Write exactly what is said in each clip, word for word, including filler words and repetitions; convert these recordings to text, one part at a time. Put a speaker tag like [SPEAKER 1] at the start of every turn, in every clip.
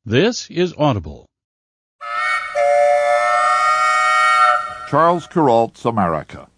[SPEAKER 1] This is Audible.
[SPEAKER 2] Charles Kuralt's America.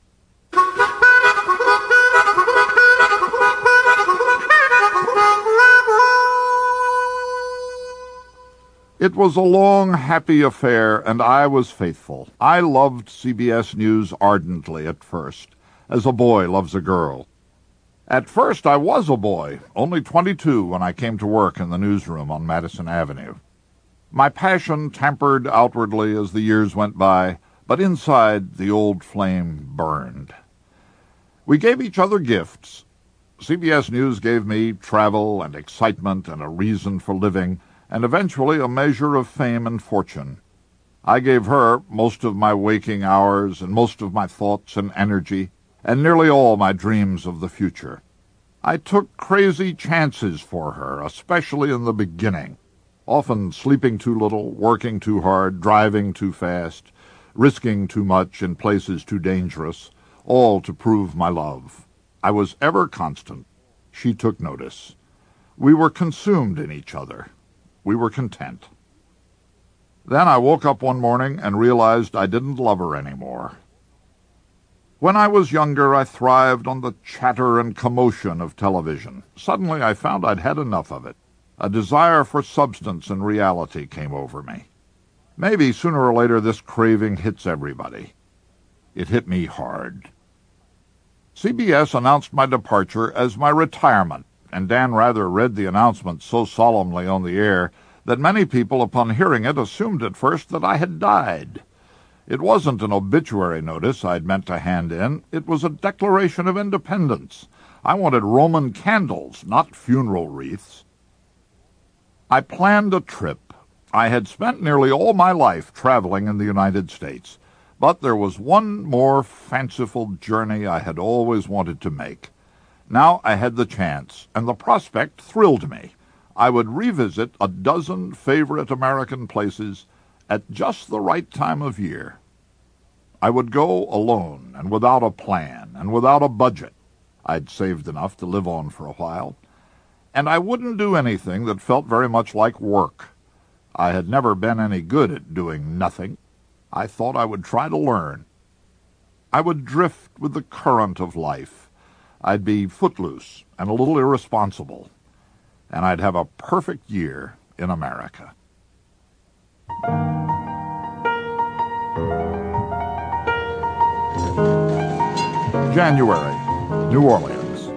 [SPEAKER 2] It was a long, happy affair, and I was faithful. I loved C B S News ardently at first, as a boy loves a girl. At first I was a boy, only twenty-two when I came to work in the newsroom on Madison Avenue. My passion tempered outwardly as the years went by, but inside the old flame burned. We gave each other gifts. C B S News gave me travel and excitement and a reason for living, and eventually a measure of fame and fortune. I gave her most of my waking hours and most of my thoughts and energy, and nearly all my dreams of the future. I took crazy chances for her, especially in the beginning, often sleeping too little, working too hard, driving too fast, risking too much in places too dangerous, all to prove my love. I was ever constant. She took notice. We were consumed in each other. We were content. Then I woke up one morning and realized I didn't love her anymore. When I was younger, I thrived on the chatter and commotion of television. Suddenly I found I'd had enough of it. A desire for substance and reality came over me. Maybe sooner or later this craving hits everybody. It hit me hard. C B S announced my departure as my retirement, and Dan Rather read the announcement so solemnly on the air that many people, upon hearing it, assumed at first that I had died. It wasn't an obituary notice I'd meant to hand in. It was a declaration of independence. I wanted Roman candles, not funeral wreaths. I planned a trip. I had spent nearly all my life traveling in the United States, but there was one more fanciful journey I had always wanted to make. Now I had the chance, and the prospect thrilled me. I would revisit a dozen favorite American places at just the right time of year. I would go alone and without a plan and without a budget. I'd saved enough to live on for a while. And I wouldn't do anything that felt very much like work. I had never been any good at doing nothing. I thought I would try to learn. I would drift with the current of life. I'd be footloose and a little irresponsible. And I'd have a perfect year in America. January, New Orleans.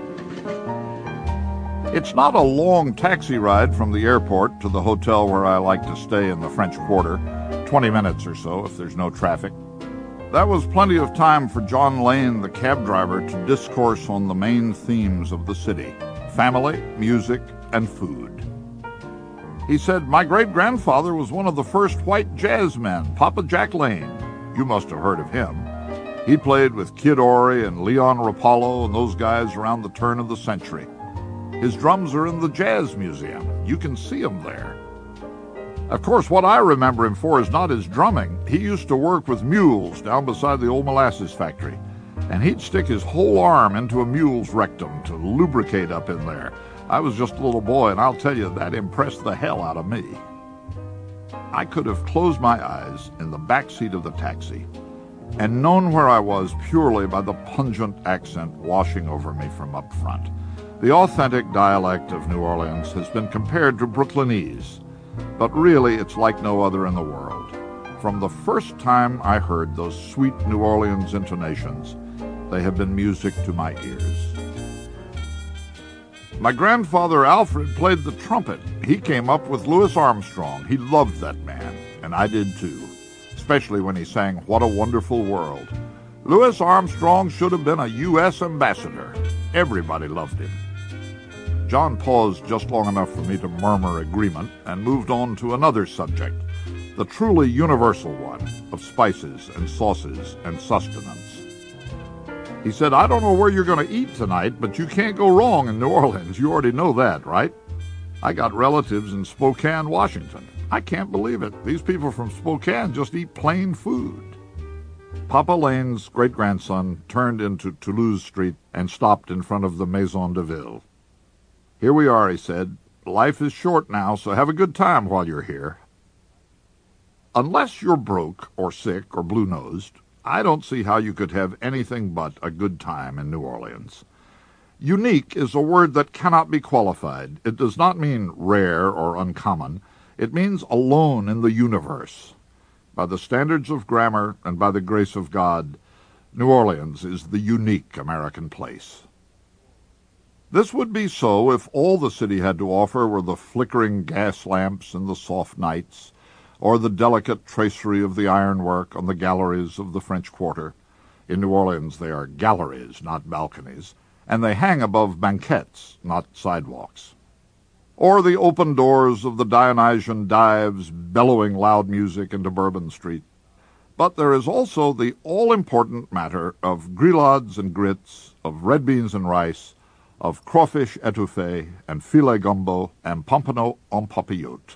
[SPEAKER 2] It's not a long taxi ride from the airport to the hotel where I like to stay in the French Quarter, twenty minutes or so if there's no traffic. That was plenty of time for John Lane, the cab driver, to discourse on the main themes of the city: family, music, and food. He said, "My great-grandfather was one of the first white jazz men, Papa Jack Lane. You must have heard of him. He played with Kid Ory and Leon Rapallo and those guys around the turn of the century. His drums are in the Jazz Museum. You can see them there." Of course, what I remember him for is not his drumming. He used to work with mules down beside the old molasses factory, and he'd stick his whole arm into a mule's rectum to lubricate up in there. I was just a little boy, and I'll tell you, that impressed the hell out of me. I could have closed my eyes in the back seat of the taxi and known where I was purely by the pungent accent washing over me from up front. The authentic dialect of New Orleans has been compared to Brooklynese, but really it's like no other in the world. From the first time I heard those sweet New Orleans intonations, they have been music to my ears. My grandfather Alfred played the trumpet. He came up with Louis Armstrong. He loved that man, and I did too, especially when he sang "What a Wonderful World." Louis Armstrong should have been a U S ambassador. Everybody loved him. John paused just long enough for me to murmur agreement and moved on to another subject, the truly universal one of spices and sauces and sustenance. He said, "I don't know where you're going to eat tonight, but you can't go wrong in New Orleans. You already know that, right? I got relatives in Spokane, Washington. I can't believe it. These people from Spokane just eat plain food." Papa Lane's great-grandson turned into Toulouse Street and stopped in front of the Maison de Ville. "Here we are," he said. Life is short now, so have a good time while you're here. Unless you're broke or sick or blue-nosed, I don't see how you could have anything but a good time in New Orleans. Unique is a word that cannot be qualified. It does not mean rare or uncommon. It means alone in the universe. By the standards of grammar and by the grace of God, New Orleans is the unique American place. This would be so if all the city had to offer were the flickering gas lamps in the soft nights, or the delicate tracery of the ironwork on the galleries of the French Quarter. In New Orleans they are galleries, not balconies, and they hang above banquettes, not sidewalks. Or the open doors of the Dionysian dives bellowing loud music into Bourbon Street. But there is also the all-important matter of grillades and grits, of red beans and rice, of crawfish étouffée and filet gumbo and pompano en papillote.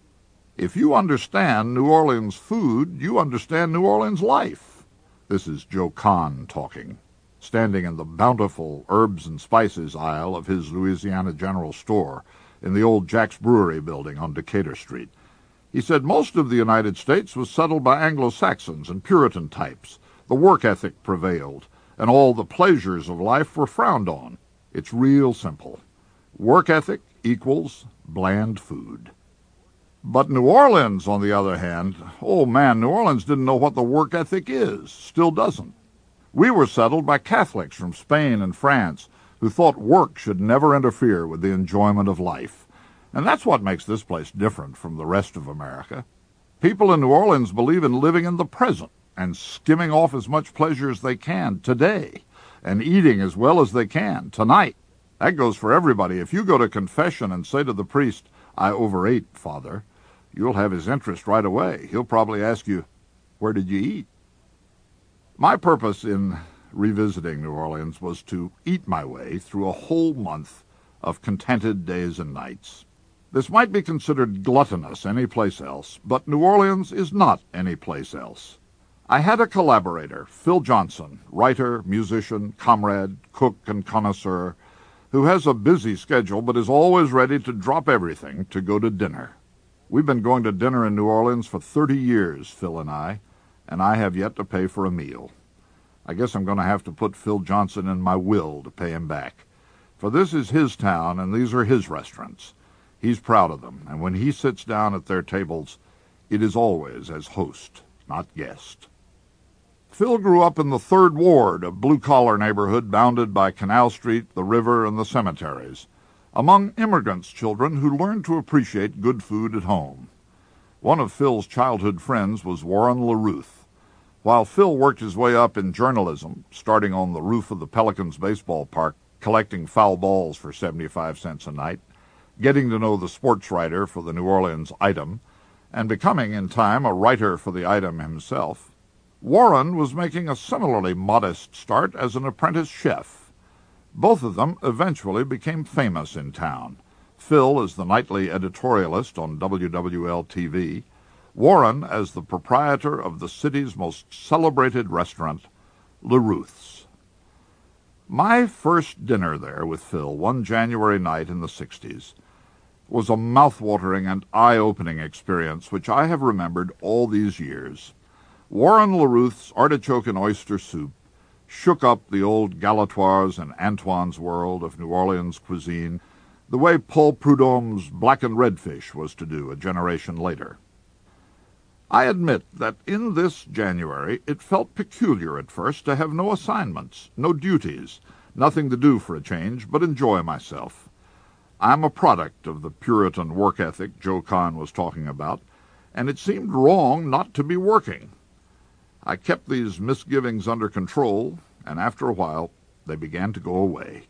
[SPEAKER 2] If you understand New Orleans food, you understand New Orleans life. This is Joe Kahn talking, standing in the bountiful herbs and spices aisle of his Louisiana General Store in the old Jack's Brewery building on Decatur Street. He said most of the United States was settled by Anglo-Saxons and Puritan types. The work ethic prevailed, and all the pleasures of life were frowned on. It's real simple. Work ethic equals bland food. But New Orleans, on the other hand, oh man, New Orleans didn't know what the work ethic is, still doesn't. We were settled by Catholics from Spain and France who thought work should never interfere with the enjoyment of life. And that's what makes this place different from the rest of America. People in New Orleans believe in living in the present and skimming off as much pleasure as they can today and eating as well as they can tonight. That goes for everybody. If you go to confession and say to the priest, "I overate, Father," you'll have his interest right away. He'll probably ask you, "Where did you eat?" My purpose in revisiting New Orleans was to eat my way through a whole month of contented days and nights. This might be considered gluttonous any place else, but New Orleans is not any place else. I had a collaborator, Phil Johnson, writer, musician, comrade, cook, and connoisseur, who has a busy schedule but is always ready to drop everything to go to dinner. We've been going to dinner in New Orleans for thirty years, Phil and I, and I have yet to pay for a meal. I guess I'm going to have to put Phil Johnson in my will to pay him back. For this is his town, and these are his restaurants. He's proud of them, and when he sits down at their tables, it is always as host, not guest. Phil grew up in the Third Ward, a blue-collar neighborhood bounded by Canal Street, the river, and the cemeteries, among immigrants' children who learned to appreciate good food at home. One of Phil's childhood friends was Warren LaRuth. While Phil worked his way up in journalism, starting on the roof of the Pelicans baseball park, collecting foul balls for seventy-five cents a night, getting to know the sports writer for the New Orleans Item, and becoming in time a writer for the Item himself, Warren was making a similarly modest start as an apprentice chef. Both of them eventually became famous in town. Phil as the nightly editorialist on W W L T V, Warren as the proprietor of the city's most celebrated restaurant, LaRuth's. My first dinner there with Phil one January night in the sixties was a mouth-watering and eye-opening experience which I have remembered all these years. Warren LaRuth's artichoke and oyster soup shook up the old Galatoire's and Antoine's world of New Orleans cuisine the way Paul Prudhomme's blackened redfish was to do a generation later. I admit that in this January it felt peculiar at first to have no assignments, no duties, nothing to do for a change but enjoy myself. I'm a product of the Puritan work ethic Joe Kahn was talking about, and it seemed wrong not to be working. I kept these misgivings under control, and after a while they began to go away.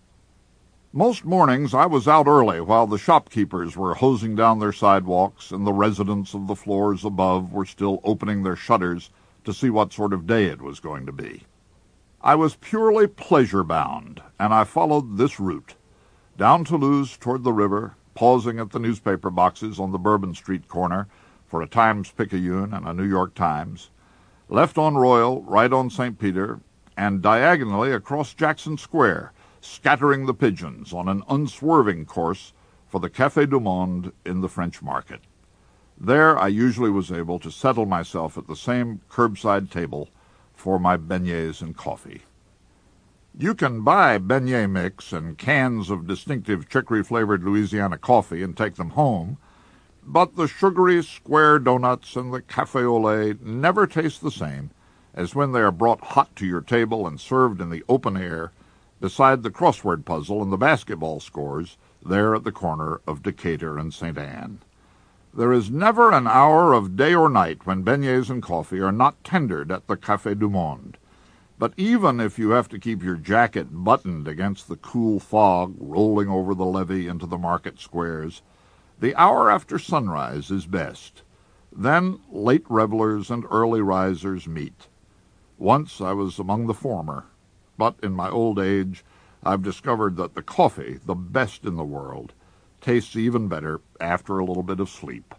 [SPEAKER 2] Most mornings I was out early while the shopkeepers were hosing down their sidewalks and the residents of the floors above were still opening their shutters to see what sort of day it was going to be. I was purely pleasure-bound, and I followed this route. Down Toulouse toward the river, pausing at the newspaper boxes on the Bourbon Street corner for a Times-Picayune and a New York Times, left on Royal, right on Saint Peter, and diagonally across Jackson Square, scattering the pigeons on an unswerving course for the Café du Monde in the French Market. There I usually was able to settle myself at the same curbside table for my beignets and coffee. You can buy beignet mix and cans of distinctive chicory-flavored Louisiana coffee and take them home, but the sugary square donuts and the café au lait never taste the same as when they are brought hot to your table and served in the open air beside the crossword puzzle and the basketball scores there at the corner of Decatur and Saint Anne. There is never an hour of day or night when beignets and coffee are not tendered at the Café du Monde. But even if you have to keep your jacket buttoned against the cool fog rolling over the levee into the market squares, the hour after sunrise is best. Then late revelers and early risers meet. Once I was among the former, but in my old age I've discovered that the coffee, the best in the world, tastes even better after a little bit of sleep.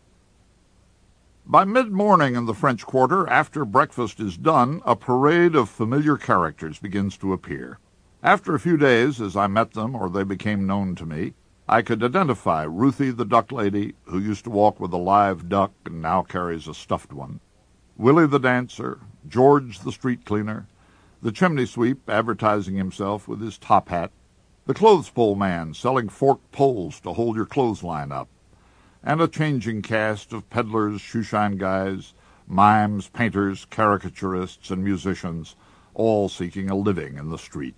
[SPEAKER 2] By mid-morning in the French Quarter, after breakfast is done, a parade of familiar characters begins to appear. After a few days, as I met them or they became known to me, I could identify Ruthie the duck lady, who used to walk with a live duck and now carries a stuffed one, Willie the dancer, George the street cleaner, the chimney sweep advertising himself with his top hat, the clothes pole man selling forked poles to hold your clothesline up, and a changing cast of peddlers, shoeshine guys, mimes, painters, caricaturists, and musicians, all seeking a living in the street.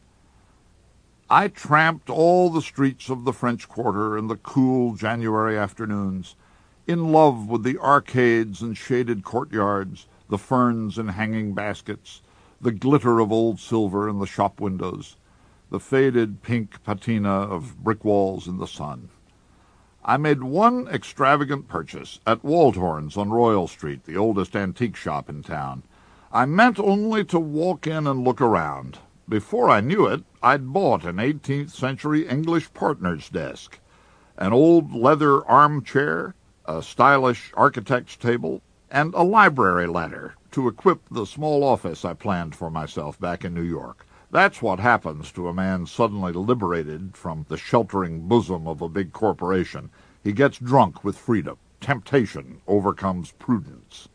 [SPEAKER 2] I tramped all the streets of the French Quarter in the cool January afternoons, in love with the arcades and shaded courtyards, the ferns and hanging baskets, the glitter of old silver in the shop windows, the faded pink patina of brick walls in the sun. I made one extravagant purchase at Waldhorn's on Royal Street, the oldest antique shop in town. I meant only to walk in and look around. Before I knew it, I'd bought an eighteenth century English partner's desk, an old leather armchair, a stylish architect's table, and a library ladder to equip the small office I planned for myself back in New York. That's what happens to a man suddenly liberated from the sheltering bosom of a big corporation. He gets drunk with freedom. Temptation overcomes prudence.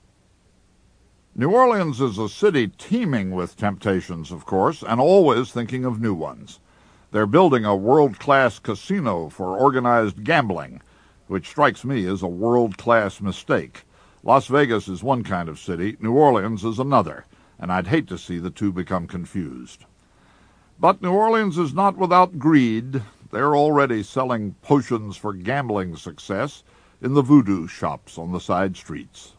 [SPEAKER 2] New Orleans is a city teeming with temptations, of course, and always thinking of new ones. They're building a world-class casino for organized gambling, which strikes me as a world-class mistake. Las Vegas is one kind of city, New Orleans is another, and I'd hate to see the two become confused. But New Orleans is not without greed. They're already selling potions for gambling success in the voodoo shops on the side streets.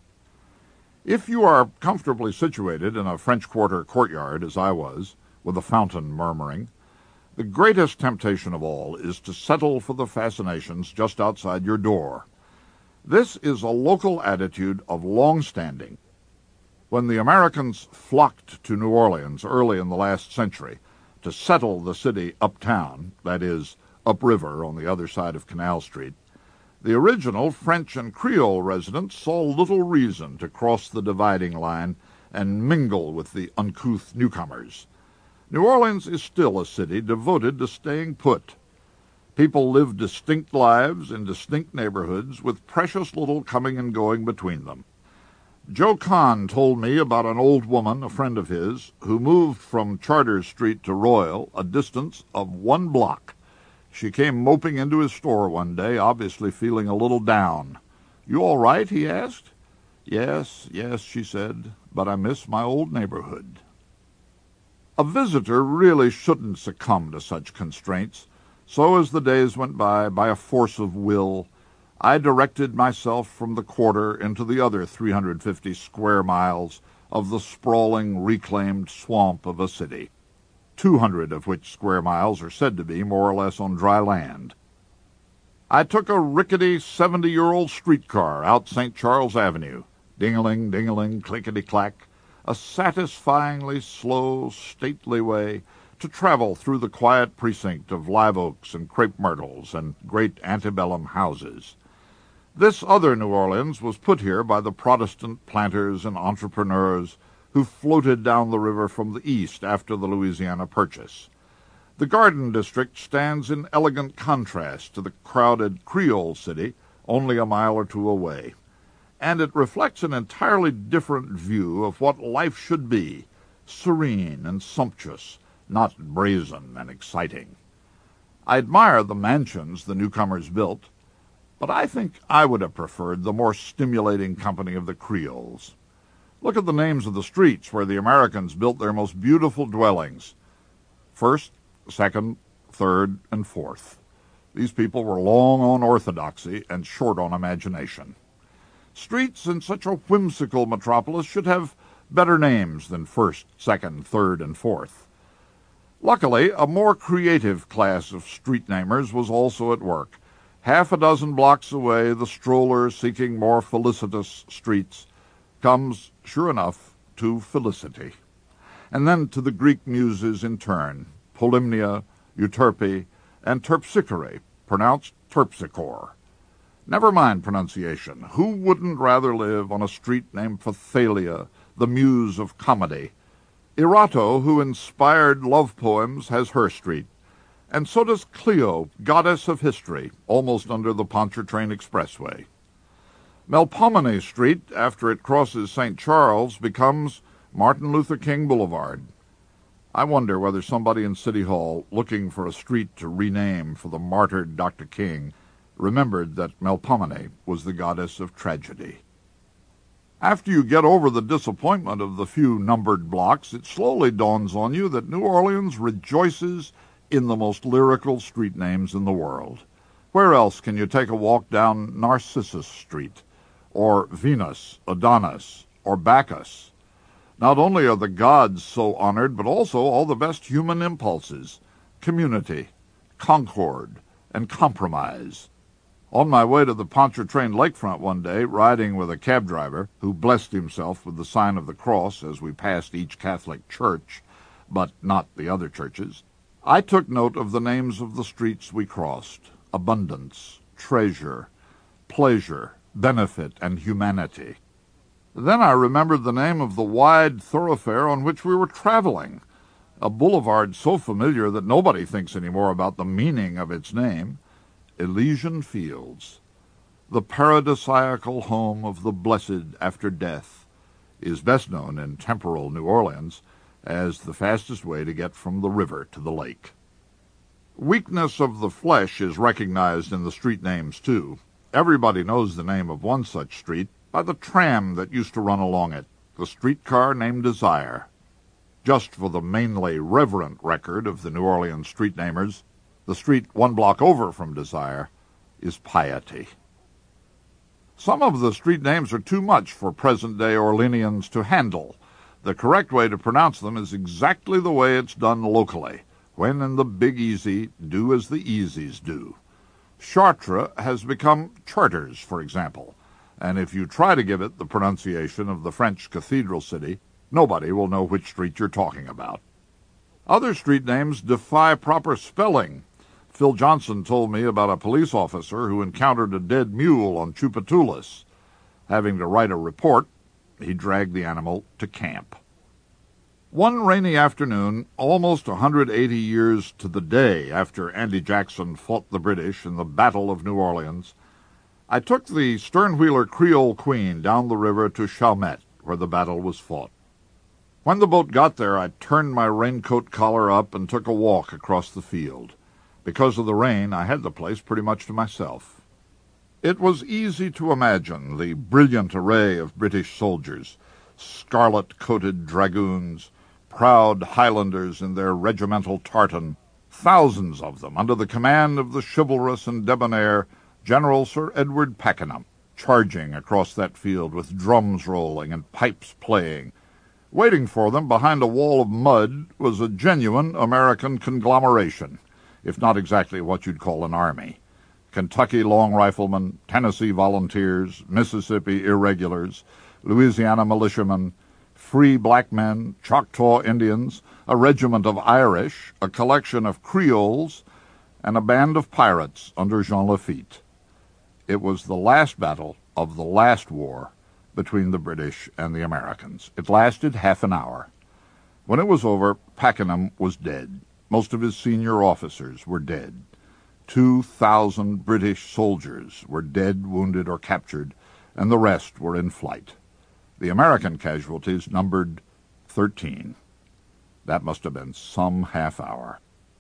[SPEAKER 2] If you are comfortably situated in a French Quarter courtyard, as I was, with a fountain murmuring, the greatest temptation of all is to settle for the fascinations just outside your door. This is a local attitude of long standing. When the Americans flocked to New Orleans early in the last century to settle the city uptown, that is, upriver on the other side of Canal Street, the original French and Creole residents saw little reason to cross the dividing line and mingle with the uncouth newcomers. New Orleans is still a city devoted to staying put. People live distinct lives in distinct neighborhoods with precious little coming and going between them. Joe Kahn told me about an old woman, a friend of his, who moved from Chartres Street to Royal, a distance of one block. She came moping into his store one day, obviously feeling a little down. "You all right?" he asked. "Yes, yes," she said, "but I miss my old neighborhood." A visitor really shouldn't succumb to such constraints, so as the days went by, by a force of will, I directed myself from the quarter into the other three hundred fifty square miles of the sprawling, reclaimed swamp of a city, two hundred of which square miles are said to be more or less on dry land. I took a rickety seventy-year-old streetcar out Saint Charles Avenue, ding-a-ling, ding-a-ling, clickety-clack, a satisfyingly slow, stately way to travel through the quiet precinct of live oaks and crepe myrtles and great antebellum houses. This other New Orleans was put here by the Protestant planters and entrepreneurs who floated down the river from the east after the Louisiana Purchase. The Garden District stands in elegant contrast to the crowded Creole City only a mile or two away, and it reflects an entirely different view of what life should be, serene and sumptuous, not brazen and exciting. I admire the mansions the newcomers built, but I think I would have preferred the more stimulating company of the Creoles. Look at the names of the streets where the Americans built their most beautiful dwellings. First, Second, Third, and Fourth. These people were long on orthodoxy and short on imagination. Streets in such a whimsical metropolis should have better names than First, Second, Third, and Fourth. Luckily, a more creative class of street namers was also at work. Half a dozen blocks away, the stroller seeking more felicitous streets comes, sure enough, to Felicity, and then to the Greek muses in turn, Polymnia, Euterpe, and Terpsichore, pronounced Terpsichore. Never mind pronunciation. Who wouldn't rather live on a street named for Thalia, the muse of comedy? Erato, who inspired love poems, has her street, and so does Clio, goddess of history, almost under the Pontchartrain Expressway. Melpomene Street, after it crosses Saint Charles, becomes Martin Luther King Boulevard. I wonder whether somebody in City Hall, looking for a street to rename for the martyred Doctor King, remembered that Melpomene was the goddess of tragedy. After you get over the disappointment of the few numbered blocks, it slowly dawns on you that New Orleans rejoices in the most lyrical street names in the world. Where else can you take a walk down Narcissus Street, or Venus, Adonis, or Bacchus? Not only are the gods so honored, but also all the best human impulses, community, concord, and compromise. On my way to the Pontchartrain lakefront one day, riding with a cab driver who blessed himself with the sign of the cross as we passed each Catholic church, but not the other churches, I took note of the names of the streets we crossed: abundance, treasure, pleasure, benefit, and humanity. Then I remembered the name of the wide thoroughfare on which we were traveling, a boulevard so familiar that nobody thinks any more about the meaning of its name: Elysian Fields. The paradisiacal home of the blessed after death is best known in temporal New Orleans as the fastest way to get from the river to the lake. Weakness of the flesh is recognized in the street names, too. Everybody knows the name of one such street by the tram that used to run along it, the streetcar named Desire. Just for the mainly reverent record of the New Orleans street namers, the street one block over from Desire is Piety. Some of the street names are too much for present-day Orleanians to handle. The correct way to pronounce them is exactly the way it's done locally, when in the Big Easy do as the Easies do. Chartres has become Charters, for example, and if you try to give it the pronunciation of the French cathedral city, nobody will know which street you're talking about. Other street names defy proper spelling. Phil Johnson told me about a police officer who encountered a dead mule on Chupatulas. Having to write a report, he dragged the animal to camp. One rainy afternoon, almost one hundred eighty years to the day after Andy Jackson fought the British in the Battle of New Orleans, I took the stern-wheeler Creole Queen down the river to Chalmette, where the battle was fought. When the boat got there, I turned my raincoat collar up and took a walk across the field. Because of the rain, I had the place pretty much to myself. It was easy to imagine the brilliant array of British soldiers, scarlet-coated dragoons, proud Highlanders in their regimental tartan, thousands of them under the command of the chivalrous and debonair General Sir Edward Pakenham, charging across that field with drums rolling and pipes playing. Waiting for them behind a wall of mud was a genuine American conglomeration, if not exactly what you'd call an army. Kentucky Long Riflemen, Tennessee Volunteers, Mississippi Irregulars, Louisiana Militiamen, free black men, Choctaw Indians, a regiment of Irish, a collection of Creoles, and a band of pirates under Jean Lafitte. It was the last battle of the last war between the British and the Americans. It lasted half an hour. When it was over, Pakenham was dead. Most of his senior officers were dead. Two thousand British soldiers were dead, wounded, or captured, and the rest were in flight. The American casualties numbered thirteen. That must have been some half hour.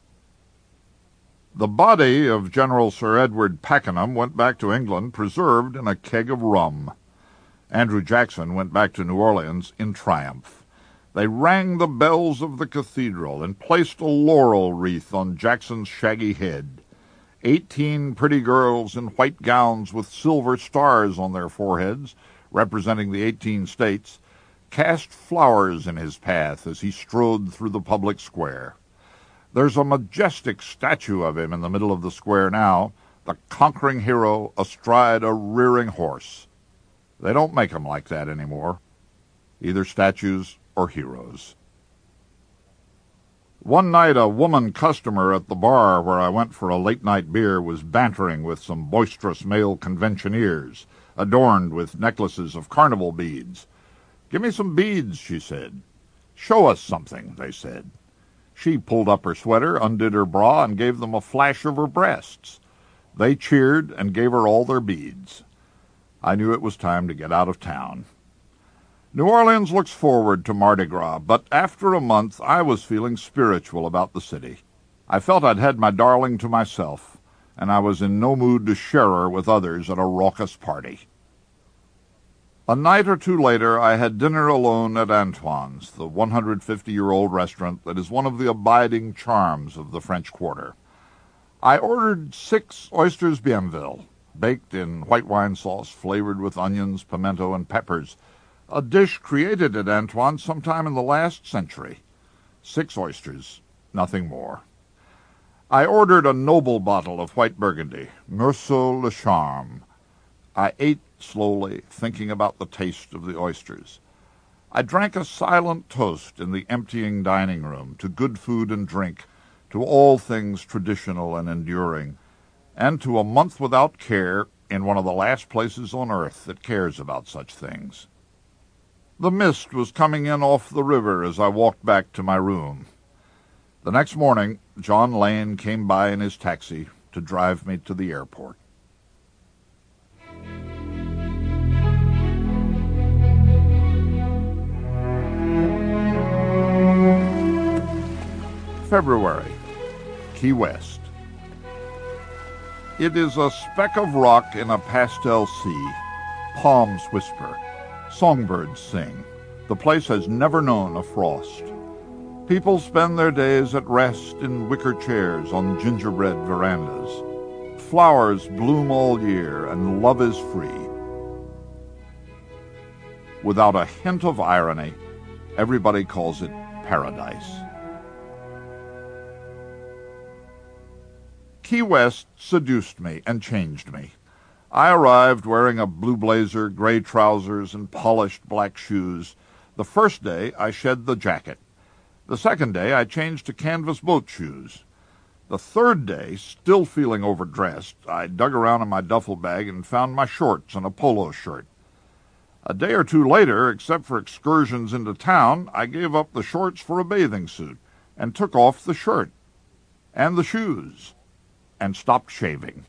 [SPEAKER 2] The body of General Sir Edward Pakenham went back to England preserved in a keg of rum. Andrew Jackson went back to New Orleans in triumph. They rang the bells of the cathedral and placed a laurel wreath on Jackson's shaggy head. Eighteen pretty girls in white gowns with silver stars on their foreheads, representing the eighteen states, cast flowers in his path as he strode through the public square. There's a majestic statue of him in the middle of the square now, the conquering hero astride a rearing horse. They don't make 'em like that anymore, either statues or heroes. One night a woman customer at the bar where I went for a late-night beer was bantering with some boisterous male conventioneers, adorned with necklaces of carnival beads. "Give me some beads," she said. "Show us something," they said. She pulled up her sweater, undid her bra, and gave them a flash of her breasts. They cheered and gave her all their beads. I knew it was time to get out of town. New Orleans looks forward to Mardi Gras, but after a month I was feeling spiritual about the city. I felt I'd had my darling to myself, and I was in no mood to share her with others at a raucous party. A night or two later I had dinner alone at Antoine's, the one hundred fifty-year-old restaurant that is one of the abiding charms of the French Quarter. I ordered six oysters Bienville, baked in white wine sauce flavored with onions, pimento, and peppers, a dish created at Antoine's sometime in the last century. Six oysters, nothing more. I ordered a noble bottle of white Burgundy, Meursault Le Charme. I ate slowly, thinking about the taste of the oysters. I drank a silent toast in the emptying dining room to good food and drink, to all things traditional and enduring, and to a month without care in one of the last places on earth that cares about such things. The mist was coming in off the river as I walked back to my room. The next morning, John Lane came by in his taxi to drive me to the airport. February, Key West. It is a speck of rock in a pastel sea. Palms whisper. Songbirds sing. The place has never known a frost. People spend their days at rest in wicker chairs on gingerbread verandas. Flowers bloom all year, and love is free. Without a hint of irony, everybody calls it paradise. Key West seduced me and changed me. I arrived wearing a blue blazer, gray trousers, and polished black shoes. The first day I shed the jacket. The second day I changed to canvas boat shoes. The third day, still feeling overdressed, I dug around in my duffel bag and found my shorts and a polo shirt. A day or two later, except for excursions into town, I gave up the shorts for a bathing suit and took off the shirt and the shoes and stopped shaving.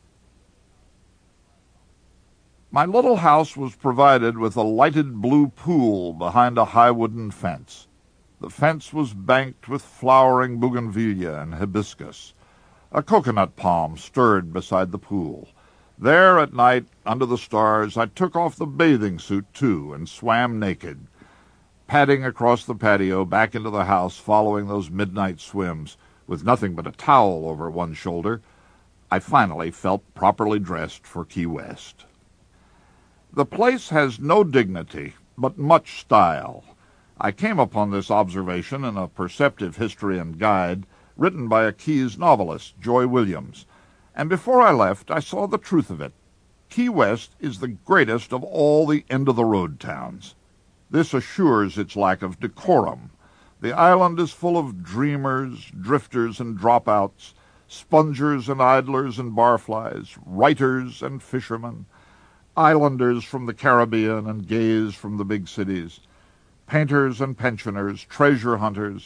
[SPEAKER 2] My little house was provided with a lighted blue pool behind a high wooden fence. The fence was banked with flowering bougainvillea and hibiscus. A coconut palm stirred beside the pool. There at night, under the stars, I took off the bathing suit, too, and swam naked, padding across the patio back into the house following those midnight swims, with nothing but a towel over one shoulder. I finally felt properly dressed for Key West. The place has no dignity, but much style. I came upon this observation in a perceptive history and guide written by a Keys novelist, Joy Williams, and before I left I saw the truth of it. Key West is the greatest of all the end-of-the-road towns. This assures its lack of decorum. The island is full of dreamers, drifters, and dropouts, spongers and idlers and barflies, writers and fishermen, islanders from the Caribbean and gays from the big cities, painters and pensioners, treasure hunters,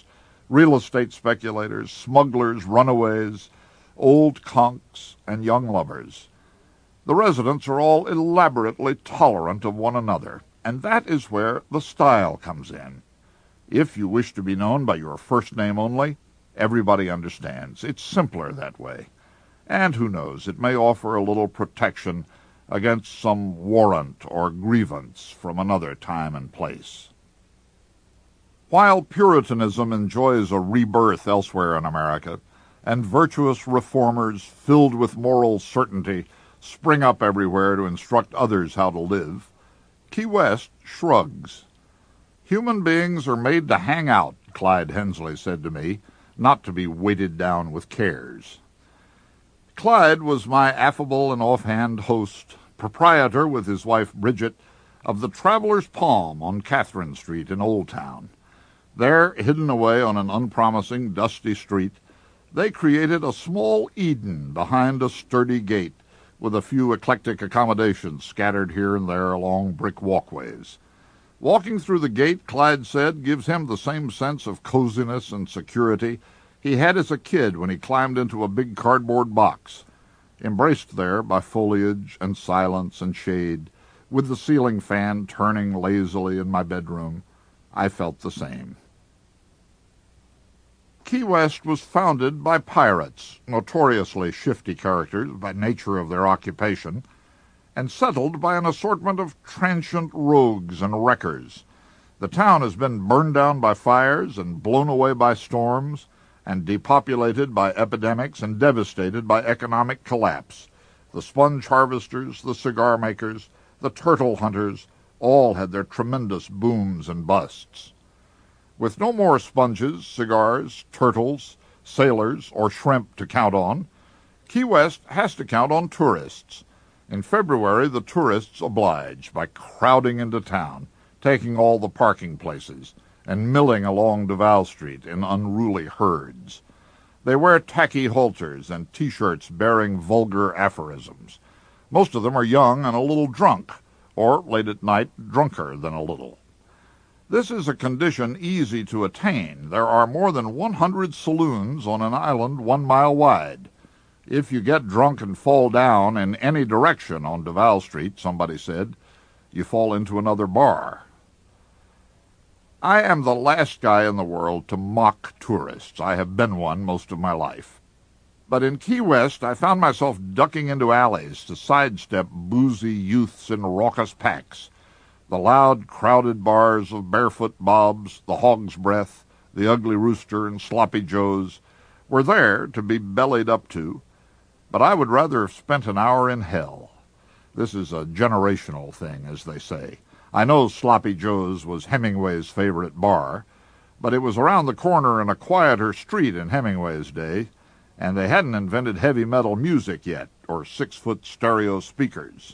[SPEAKER 2] real estate speculators, smugglers, runaways, old conks, and young lovers. The residents are all elaborately tolerant of one another, and that is where the style comes in. If you wish to be known by your first name only, everybody understands. It's simpler that way. And who knows, it may offer a little protection against some warrant or grievance from another time and place. While Puritanism enjoys a rebirth elsewhere in America, and virtuous reformers filled with moral certainty spring up everywhere to instruct others how to live, Key West shrugs. Human beings are made to hang out, Clyde Hensley said to me, not to be weighted down with cares. Clyde was my affable and offhand host, proprietor with his wife Bridget of the Traveler's Palm on Catherine Street in Old Town. There, hidden away on an unpromising, dusty street, they created a small Eden behind a sturdy gate with a few eclectic accommodations scattered here and there along brick walkways. Walking through the gate, Clyde said, gives him the same sense of coziness and security he had as a kid when he climbed into a big cardboard box, embraced there by foliage and silence and shade, with the ceiling fan turning lazily in my bedroom. I felt the same. Key West was founded by pirates, notoriously shifty characters by nature of their occupation, and settled by an assortment of transient rogues and wreckers. The town has been burned down by fires and blown away by storms, and depopulated by epidemics and devastated by economic collapse. The sponge harvesters, the cigar makers, the turtle hunters, all had their tremendous booms and busts. With no more sponges, cigars, turtles, sailors, or shrimp to count on, Key West has to count on tourists. In February, the tourists oblige by crowding into town, taking all the parking places, and milling along Duval Street in unruly herds. They wear tacky halters and T-shirts bearing vulgar aphorisms. Most of them are young and a little drunk, or, late at night, drunker than a little. This is a condition easy to attain. There are more than one hundred saloons on an island one mile wide. If you get drunk and fall down in any direction on Duval Street, somebody said, you fall into another bar. I am the last guy in the world to mock tourists. I have been one most of my life. But in Key West, I found myself ducking into alleys to sidestep boozy youths in raucous packs. The loud, crowded bars of Barefoot Bob's, the Hog's Breath, the Ugly Rooster, and Sloppy Joe's were there to be bellied up to, but I would rather have spent an hour in hell. This is a generational thing, as they say. I know Sloppy Joe's was Hemingway's favorite bar, but it was around the corner in a quieter street in Hemingway's day, and they hadn't invented heavy metal music yet, or six-foot stereo speakers.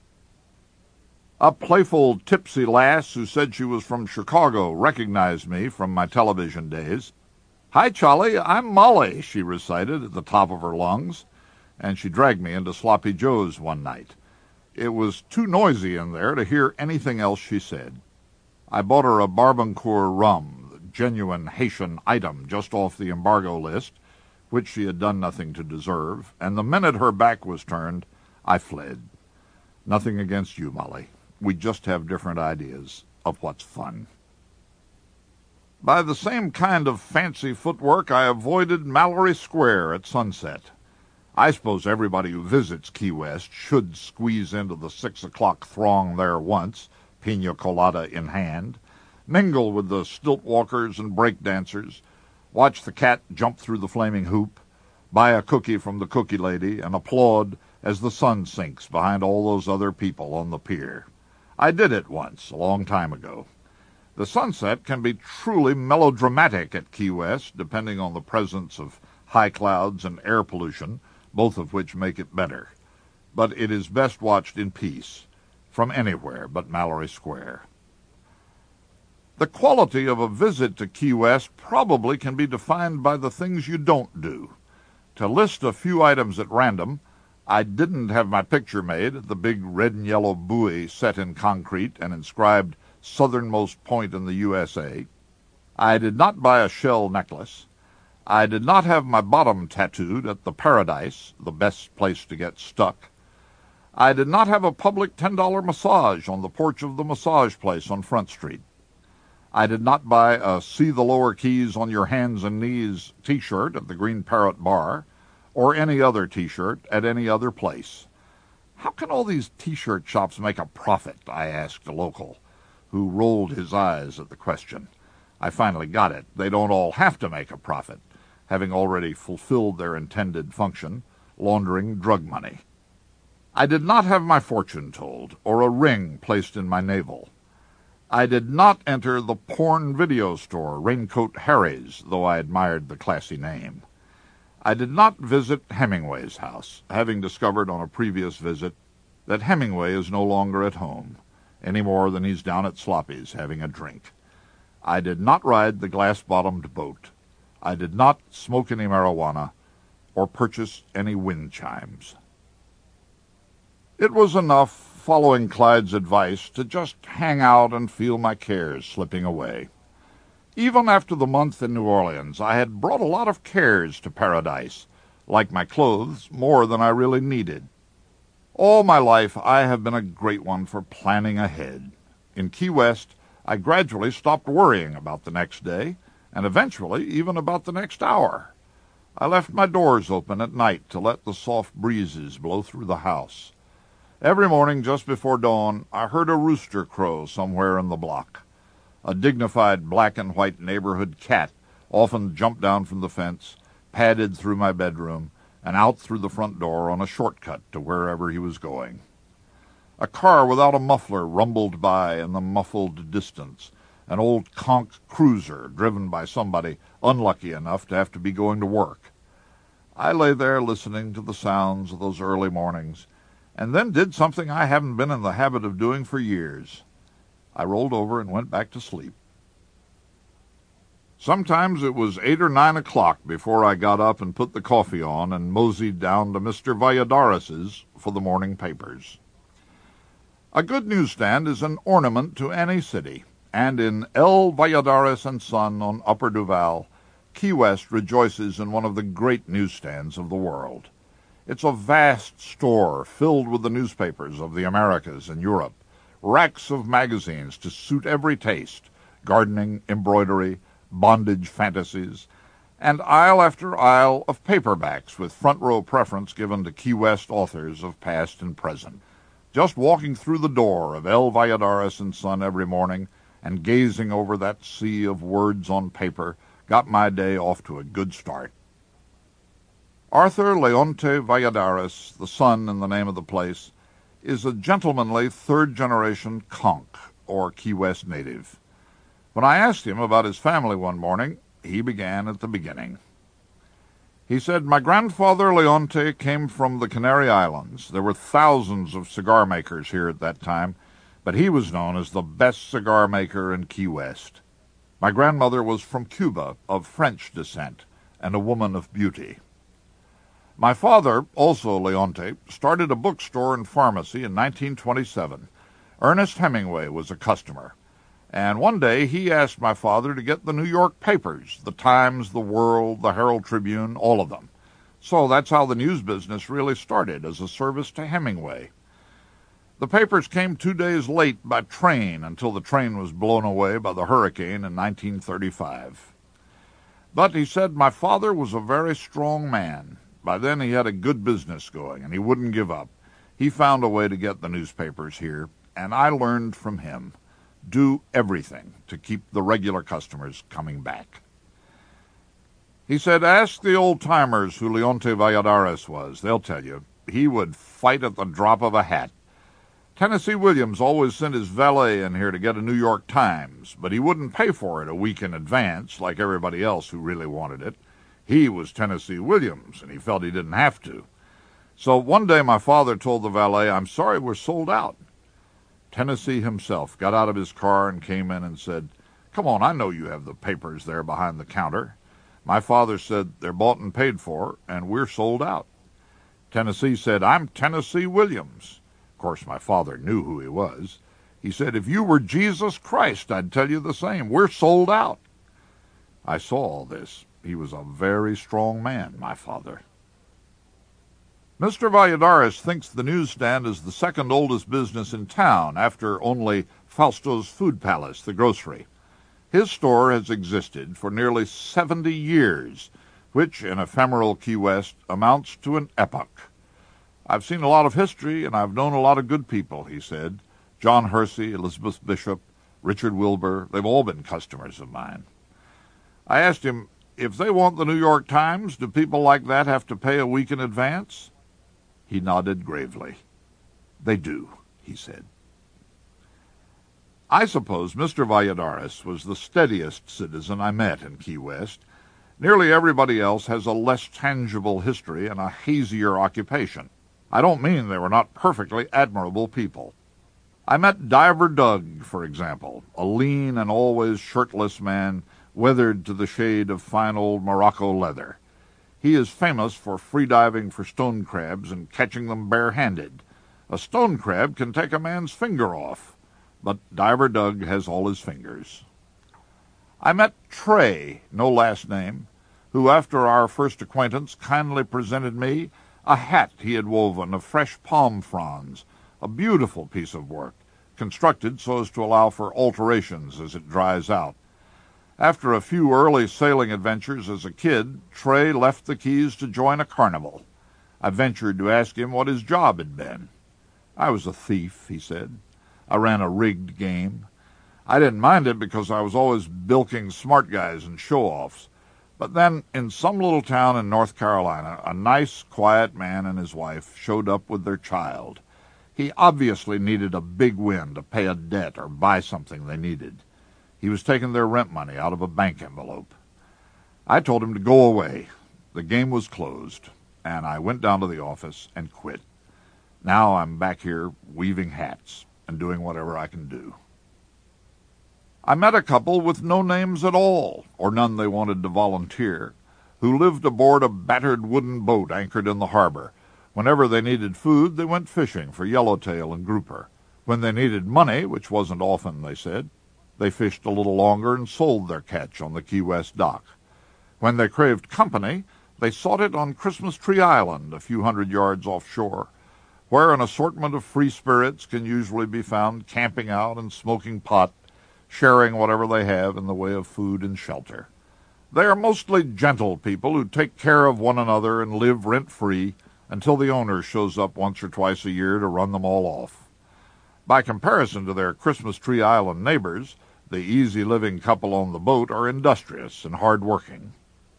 [SPEAKER 2] A playful, tipsy lass who said she was from Chicago recognized me from my television days. "Hi, Charlie, I'm Molly," she recited at the top of her lungs, and she dragged me into Sloppy Joe's one night. It was too noisy in there to hear anything else she said. I bought her a Barbancourt rum, the genuine Haitian item just off the embargo list, which she had done nothing to deserve, and the minute her back was turned, I fled. Nothing against you, Molly. We just have different ideas of what's fun. By the same kind of fancy footwork, I avoided Mallory Square at sunset. I suppose everybody who visits Key West should squeeze into the six o'clock throng there once, pina colada in hand, mingle with the stilt walkers and break dancers, watch the cat jump through the flaming hoop, buy a cookie from the cookie lady, and applaud as the sun sinks behind all those other people on the pier. I did it once, a long time ago. The sunset can be truly melodramatic at Key West, depending on the presence of high clouds and air pollution, both of which make it better. But it is best watched in peace, from anywhere but Mallory Square. The quality of a visit to Key West probably can be defined by the things you don't do. To list a few items at random, I didn't have my picture made at the big red and yellow buoy set in concrete and inscribed Southernmost Point in the U S A. I did not buy a shell necklace. I did not have my bottom tattooed at the Paradise, the best place to get stuck. I did not have a public ten dollar massage on the porch of the massage place on Front Street. I did not buy a See the Lower Keys on Your Hands and Knees t-shirt at the Green Parrot Bar, or any other t-shirt at any other place. How can all these t-shirt shops make a profit? I asked a local, who rolled his eyes at the question. I finally got it. They don't all have to make a profit, having already fulfilled their intended function, laundering drug money. I did not have my fortune told, or a ring placed in my navel. I did not enter the porn video store, Raincoat Harry's, though I admired the classy name. I did not visit Hemingway's house, having discovered on a previous visit that Hemingway is no longer at home, any more than he's down at Sloppy's having a drink. I did not ride the glass-bottomed boat. I did not smoke any marijuana or purchase any wind chimes. It was enough, following Clyde's advice, to just hang out and feel my cares slipping away. Even after the month in New Orleans, I had brought a lot of cares to Paradise, like my clothes, more than I really needed. All my life I have been a great one for planning ahead. In Key West, I gradually stopped worrying about the next day, and eventually even about the next hour. I left my doors open at night to let the soft breezes blow through the house. Every morning just before dawn, I heard a rooster crow somewhere in the block. A dignified black and white neighborhood cat often jumped down from the fence, padded through my bedroom, and out through the front door on a shortcut to wherever he was going. A car without a muffler rumbled by in the muffled distance, an old conch cruiser driven by somebody unlucky enough to have to be going to work. I lay there listening to the sounds of those early mornings, and then did something I haven't been in the habit of doing for years. I rolled over and went back to sleep. Sometimes it was eight or nine o'clock before I got up and put the coffee on and moseyed down to Mister Valladares's for the morning papers. A good newsstand is an ornament to any city, and in L. Valladares and Son on Upper Duval, Key West rejoices in one of the great newsstands of the world. It's a vast store filled with the newspapers of the Americas and Europe, racks of magazines to suit every taste, gardening, embroidery, bondage fantasies, and aisle after aisle of paperbacks with front-row preference given to Key West authors of past and present. Just walking through the door of L. Valladares and Son every morning and gazing over that sea of words on paper got my day off to a good start. Arthur Leonte Valladares, the son in the name of the place, is a gentlemanly third-generation conch, or Key West native. When I asked him about his family one morning, he began at the beginning. He said, "My grandfather Leonte came from the Canary Islands. There were thousands of cigar makers here at that time, but he was known as the best cigar maker in Key West. My grandmother was from Cuba, of French descent, and a woman of beauty. My father, also Leonte, started a bookstore and pharmacy in nineteen twenty-seven. Ernest Hemingway was a customer, and one day he asked my father to get the New York papers, the Times, the World, the Herald Tribune, all of them. So that's how the news business really started, as a service to Hemingway. The papers came two days late by train until the train was blown away by the hurricane in nineteen thirty-five. But he said my father was a very strong man. By then he had a good business going, and he wouldn't give up. He found a way to get the newspapers here, and I learned from him. Do everything to keep the regular customers coming back. He said, ask the old-timers who Leonte Valladares was. They'll tell you. He would fight at the drop of a hat. Tennessee Williams always sent his valet in here to get a New York Times, but he wouldn't pay for it a week in advance, like everybody else who really wanted it. He was Tennessee Williams, and he felt he didn't have to. So one day my father told the valet, I'm sorry, we're sold out. Tennessee himself got out of his car and came in and said, come on, I know you have the papers there behind the counter. My father said, they're bought and paid for, and we're sold out. Tennessee said, I'm Tennessee Williams. Of course, my father knew who he was. He said, if you were Jesus Christ, I'd tell you the same. We're sold out. I saw all this. He was a very strong man, my father. Mister Valladares thinks the newsstand is the second oldest business in town, after only Fausto's Food Palace, the grocery. His store has existed for nearly seventy years, which, in ephemeral Key West, amounts to an epoch. I've seen a lot of history, and I've known a lot of good people, he said. John Hersey, Elizabeth Bishop, Richard Wilbur, they've all been customers of mine. I asked him, if they want the New York Times, do people like that have to pay a week in advance? He nodded gravely. They do, he said. I suppose Mister Valladares was the steadiest citizen I met in Key West. Nearly everybody else has a less tangible history and a hazier occupation. I don't mean they were not perfectly admirable people. I met Diver Doug, for example, a lean and always shirtless man, weathered to the shade of fine old Morocco leather. He is famous for freediving for stone crabs and catching them barehanded. A stone crab can take a man's finger off, but Diver Doug has all his fingers. I met Trey, no last name, who after our first acquaintance kindly presented me a hat he had woven of fresh palm fronds, a beautiful piece of work, constructed so as to allow for alterations as it dries out. After a few early sailing adventures as a kid, Trey left the Keys to join a carnival. I ventured to ask him what his job had been. I was a thief, he said. I ran a rigged game. I didn't mind it because I was always bilking smart guys and show-offs. But then, in some little town in North Carolina, a nice, quiet man and his wife showed up with their child. He obviously needed a big win to pay a debt or buy something they needed. He was taking their rent money out of a bank envelope. I told him to go away. The game was closed, and I went down to the office and quit. Now I'm back here weaving hats and doing whatever I can do. I met a couple with no names at all, or none they wanted to volunteer, who lived aboard a battered wooden boat anchored in the harbor. Whenever they needed food, they went fishing for yellowtail and grouper. When they needed money, which wasn't often, they said, they fished a little longer and sold their catch on the Key West dock. When they craved company, they sought it on Christmas Tree Island, a few hundred yards offshore, where an assortment of free spirits can usually be found camping out and smoking pot, sharing whatever they have in the way of food and shelter. They are mostly gentle people who take care of one another and live rent-free until the owner shows up once or twice a year to run them all off. By comparison to their Christmas Tree Island neighbors, the easy-living couple on the boat are industrious and hard-working.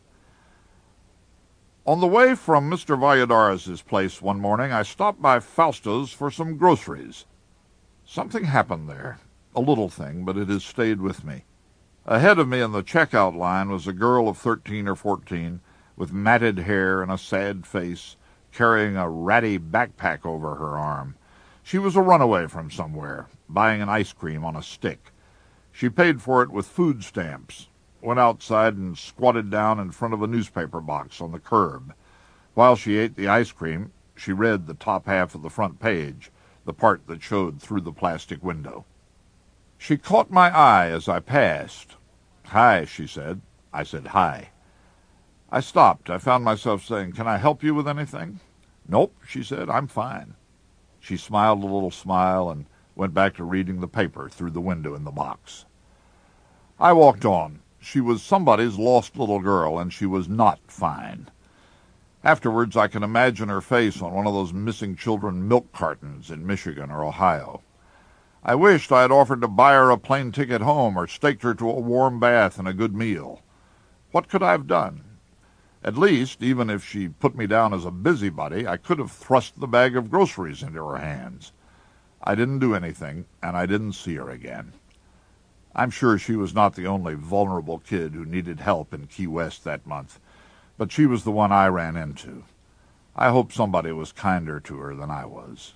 [SPEAKER 2] On the way from Mister Valladares' place one morning, I stopped by Fausto's for some groceries. Something happened there, a little thing, but it has stayed with me. Ahead of me in the checkout line was a girl of thirteen or fourteen, with matted hair and a sad face, carrying a ratty backpack over her arm. She was a runaway from somewhere, buying an ice cream on a stick. She paid for it with food stamps, went outside and squatted down in front of a newspaper box on the curb. While she ate the ice cream, she read the top half of the front page, the part that showed through the plastic window. She caught my eye as I passed. "Hi," she said. I said, "Hi." I stopped. I found myself saying, "Can I help you with anything?" "Nope," she said. "I'm fine." She smiled a little smile and went back to reading the paper through the window in the box. I walked on. She was somebody's lost little girl, and she was not fine. Afterwards, I can imagine her face on one of those missing children milk cartons in Michigan or Ohio. I wished I had offered to buy her a plane ticket home or staked her to a warm bath and a good meal. What could I have done? At least, even if she put me down as a busybody, I could have thrust the bag of groceries into her hands. I didn't do anything, and I didn't see her again. I'm sure she was not the only vulnerable kid who needed help in Key West that month, but she was the one I ran into. I hope somebody was kinder to her than I was.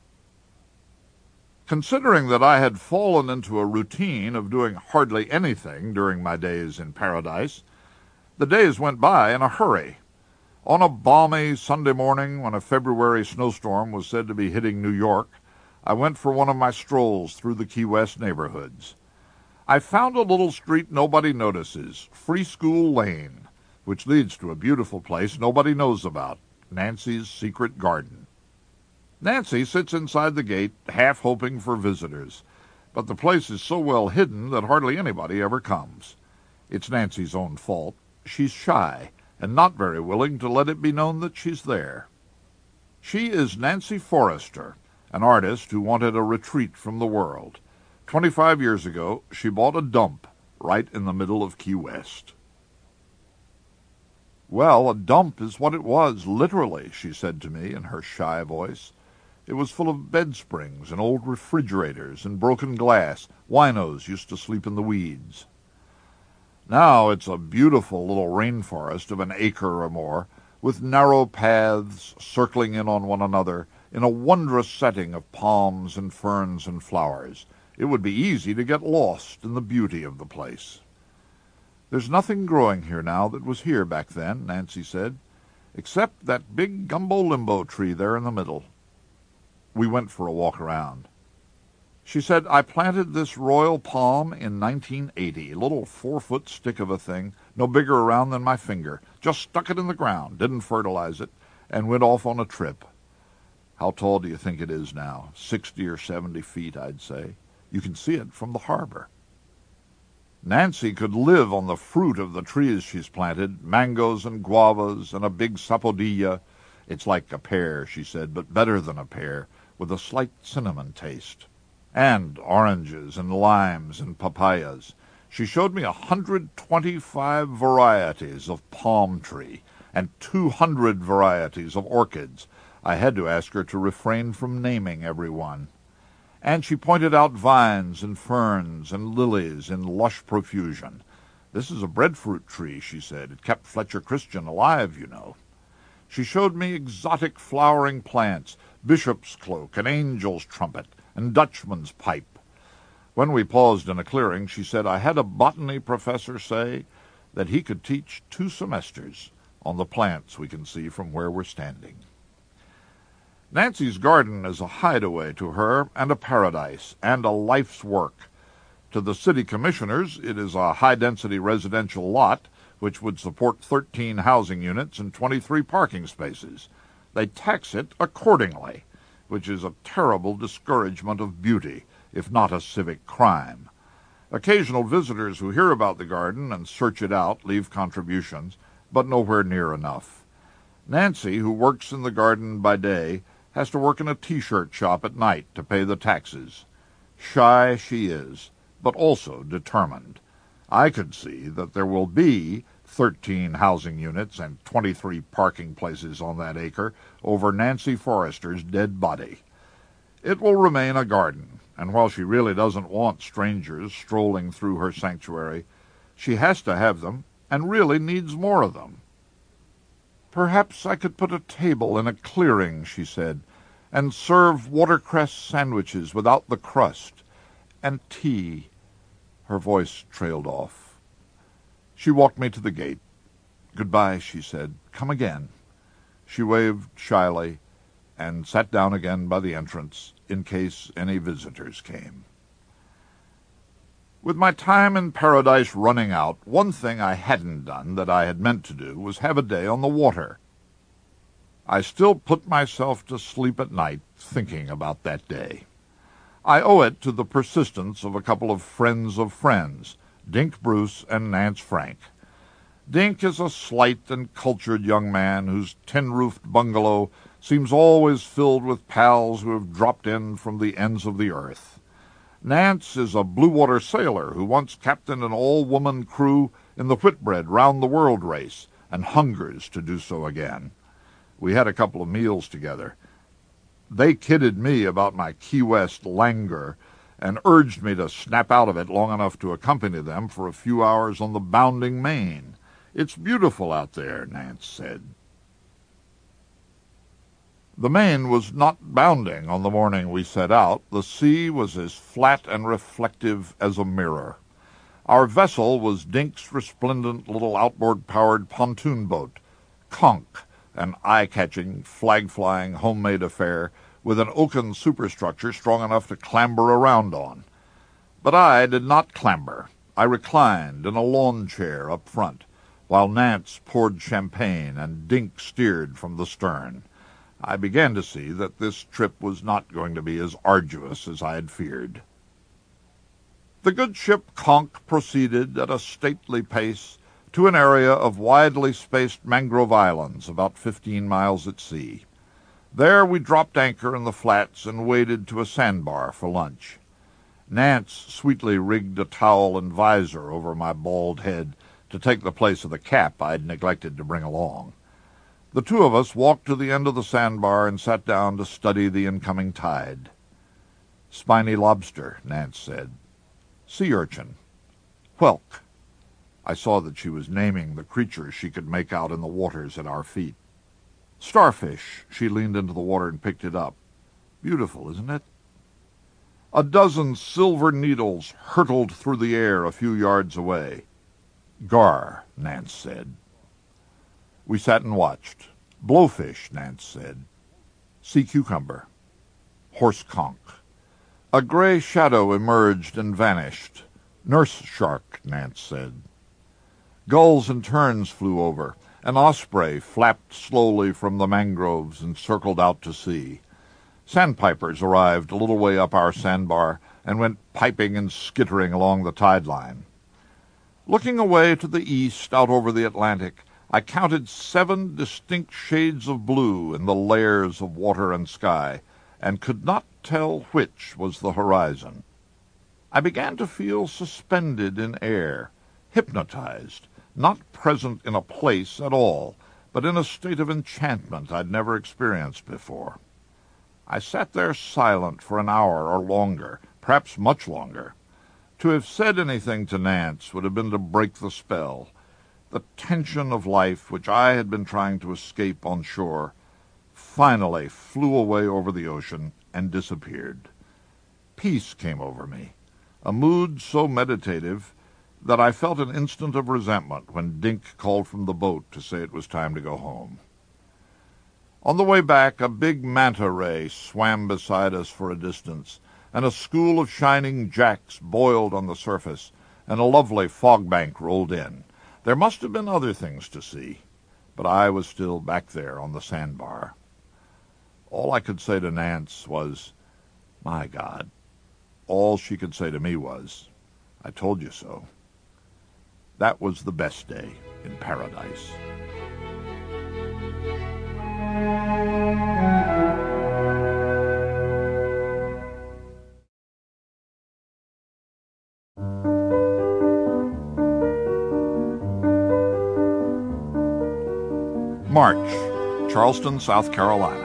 [SPEAKER 2] Considering that I had fallen into a routine of doing hardly anything during my days in paradise, the days went by in a hurry. On a balmy Sunday morning, when a February snowstorm was said to be hitting New York, I went for one of my strolls through the Key West neighborhoods. I found a little street nobody notices, Free School Lane, which leads to a beautiful place nobody knows about, Nancy's secret garden. Nancy sits inside the gate, half hoping for visitors, but the place is so well hidden that hardly anybody ever comes. It's Nancy's own fault. She's shy, and not very willing to let it be known that she's there. She is Nancy Forrester, an artist who wanted a retreat from the world. Twenty-five years ago, she bought a dump right in the middle of Key West. "Well, a dump is what it was, literally," she said to me in her shy voice. It was full of bed springs and old refrigerators and broken glass. Winos used to sleep in the weeds. Now it's a beautiful little rainforest of an acre or more, with narrow paths circling in on one another in a wondrous setting of palms and ferns and flowers. It would be easy to get lost in the beauty of the place. "There's nothing growing here now that was here back then," Nancy said, "except that big gumbo-limbo tree there in the middle." We went for a walk around. She said, "I planted this royal palm in nineteen eighty, a little four-foot stick of a thing, no bigger around than my finger. Just stuck it in the ground, didn't fertilize it, and went off on a trip." How tall do you think it is now? Sixty or seventy feet, I'd say. You can see it from the harbor. Nancy could live on the fruit of the trees she's planted, mangoes and guavas and a big sapodilla. It's like a pear, she said, but better than a pear, with a slight cinnamon taste. And oranges and limes and papayas. She showed me a hundred twenty-five varieties of palm tree and two hundred varieties of orchids. I had to ask her to refrain from naming every one. And she pointed out vines and ferns and lilies in lush profusion. "This is a breadfruit tree," she said. "It kept Fletcher Christian alive, you know." She showed me exotic flowering plants, bishop's cloak, an angel's trumpet, and Dutchman's pipe. When we paused in a clearing, she said, "I had a botany professor say that he could teach two semesters on the plants we can see from where we're standing." Nancy's garden is a hideaway to her, and a paradise, and a life's work. To the city commissioners, it is a high-density residential lot, which would support thirteen housing units and twenty-three parking spaces. They tax it accordingly, which is a terrible discouragement of beauty, if not a civic crime. Occasional visitors who hear about the garden and search it out leave contributions, but nowhere near enough. Nancy, who works in the garden by day, has to work in a T-shirt shop at night to pay the taxes. Shy she is, but also determined. I could see that there will be thirteen housing units and twenty-three parking places on that acre over Nancy Forrester's dead body. It will remain a garden, and while she really doesn't want strangers strolling through her sanctuary, she has to have them and really needs more of them. "Perhaps I could put a table in a clearing," she said, "and serve watercress sandwiches without the crust, and tea." Her voice trailed off. She walked me to the gate. "Goodbye," she said. "Come again." She waved shyly and sat down again by the entrance in case any visitors came. With my time in paradise running out, one thing I hadn't done that I had meant to do was have a day on the water. I still put myself to sleep at night thinking about that day. I owe it to the persistence of a couple of friends of friends, Dink Bruce and Nance Frank. Dink is a slight and cultured young man whose tin-roofed bungalow seems always filled with pals who have dropped in from the ends of the earth. Nance is a blue-water sailor who once captained an all-woman crew in the Whitbread round-the-world race and hungers to do so again. We had a couple of meals together. They kidded me about my Key West languor and urged me to snap out of it long enough to accompany them for a few hours on the bounding Main. "It's beautiful out there," Nance said. The Main was not bounding on the morning we set out. The sea was as flat and reflective as a mirror. Our vessel was Dink's resplendent little outboard-powered pontoon boat, Conch, an eye-catching, flag-flying, homemade affair with an oaken superstructure strong enough to clamber around on. But I did not clamber. I reclined in a lawn chair up front, while Nance poured champagne and Dink steered from the stern. I began to see that this trip was not going to be as arduous as I had feared. The good ship Conch proceeded at a stately pace to an area of widely spaced mangrove islands about fifteen miles at sea. There we dropped anchor in the flats and waded to a sandbar for lunch. Nance sweetly rigged a towel and visor over my bald head to take the place of the cap I'd neglected to bring along. The two of us walked to the end of the sandbar and sat down to study the incoming tide. "Spiny lobster," Nance said. "Sea urchin." "Whelk." I saw that she was naming the creatures she could make out in the waters at our feet. "Starfish." She leaned into the water and picked it up. "Beautiful, isn't it?" A dozen silver needles hurtled through the air a few yards away. "Gar," Nance said. We sat and watched. "Blowfish," Nance said. "Sea cucumber." "Horse conch." A gray shadow emerged and vanished. "Nurse shark," Nance said. Gulls and terns flew over. An osprey flapped slowly from the mangroves and circled out to sea. Sandpipers arrived a little way up our sandbar and went piping and skittering along the tide line. Looking away to the east out over the Atlantic, I counted seven distinct shades of blue in the layers of water and sky, and could not tell which was the horizon. I began to feel suspended in air, hypnotized, not present in a place at all, but in a state of enchantment I'd never experienced before. I sat there silent for an hour or longer, perhaps much longer. To have said anything to Nance would have been to break the spell. The tension of life, which I had been trying to escape on shore, finally flew away over the ocean and disappeared. Peace came over me, a mood so meditative that I felt an instant of resentment when Dink called from the boat to say it was time to go home. On the way back, a big manta ray swam beside us for a distance, and a school of shining jacks boiled on the surface, and a lovely fog bank rolled in. There must have been other things to see, but I was still back there on the sandbar. All I could say to Nance was, "My God." All she could say to me was, "I told you so." That was the best day in paradise. March, Charleston, South Carolina.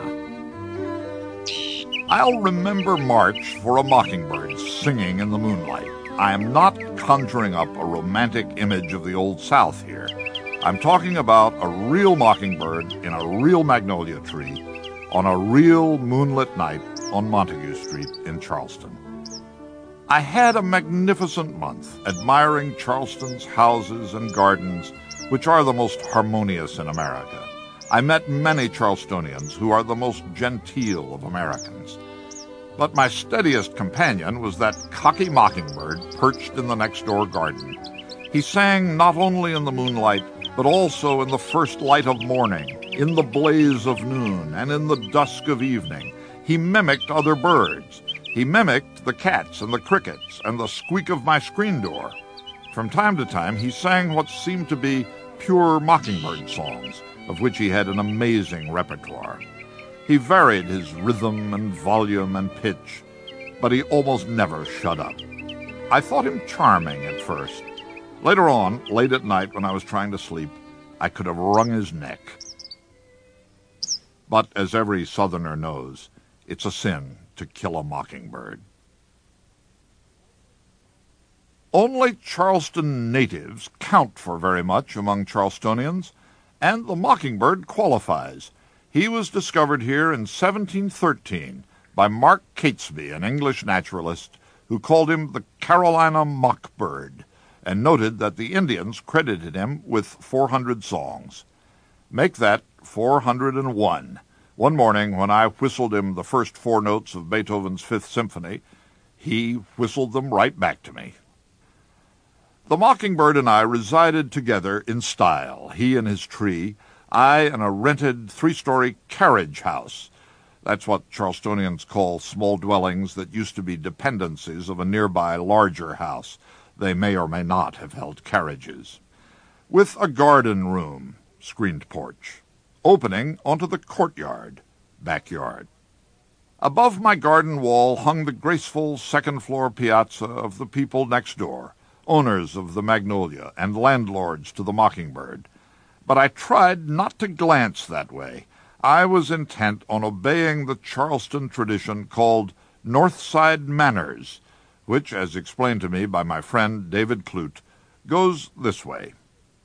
[SPEAKER 2] I'll remember March for a mockingbird singing in the moonlight. I am not conjuring up a romantic image of the Old South here. I'm talking about a real mockingbird in a real magnolia tree on a real moonlit night on Montague Street in Charleston. I had a magnificent month admiring Charleston's houses and gardens, which are the most harmonious in America. I met many Charlestonians who are the most genteel of Americans. But my steadiest companion was that cocky mockingbird perched in the next-door garden. He sang not only in the moonlight, but also in the first light of morning, in the blaze of noon, and in the dusk of evening. He mimicked other birds. He mimicked the cats and the crickets and the squeak of my screen door. From time to time, he sang what seemed to be pure mockingbird songs, of which he had an amazing repertoire. He varied his rhythm and volume and pitch, but he almost never shut up. I thought him charming at first. Later on, late at night when I was trying to sleep, I could have wrung his neck. But as every Southerner knows, it's a sin to kill a mockingbird. Only Charleston natives count for very much among Charlestonians, and the mockingbird qualifies. He was discovered here in seventeen thirteen by Mark Catesby, an English naturalist, who called him the Carolina mockbird, and noted that the Indians credited him with four hundred songs. Make that four hundred and one. One morning, when I whistled him the first four notes of Beethoven's Fifth Symphony, He whistled them right back to me. The Mockingbird and I resided together in style, he in his tree, I in a rented three-story carriage house. That's what Charlestonians call small dwellings that used to be dependencies of a nearby larger house. They may or may not have held carriages. With a garden room, screened porch, opening onto the courtyard, backyard. Above my garden wall hung the graceful second-floor piazza of the people next door, owners of the Magnolia and landlords to the Mockingbird. But I tried not to glance that way. I was intent on obeying the Charleston tradition called Northside Manners, which, as explained to me by my friend David Clute, goes this way.